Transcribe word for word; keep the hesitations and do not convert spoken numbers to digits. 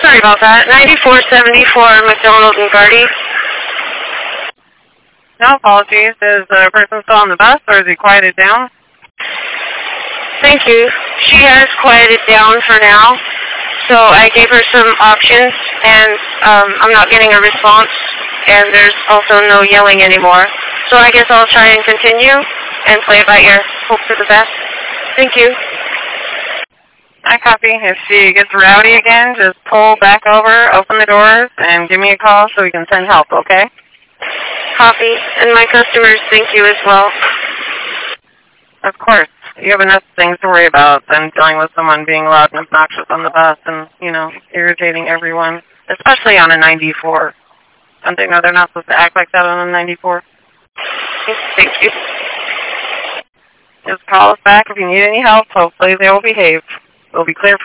sorry about that. ninety-four seventy-four McDonald and Gardy. No apologies. Is the person still on the bus, or is he quieted down? Thank you. She has quieted down for now, so I gave her some options, and um, I'm not getting a response, and there's also no yelling anymore. So I guess I'll try and continue and play it by ear. Hope for the best. Thank you. I copy. If she gets rowdy again, just pull back over, open the doors, and give me a call so we can send help, okay? Copy. And my customers thank you as well. Of course. You have enough things to worry about than dealing with someone being loud and obnoxious on the bus and, you know, irritating everyone, especially on a ninety-four. Don't they know they're not supposed to act like that on a ninety-four? Thank you. Just call us back if you need any help. Hopefully they will behave. We'll be clear for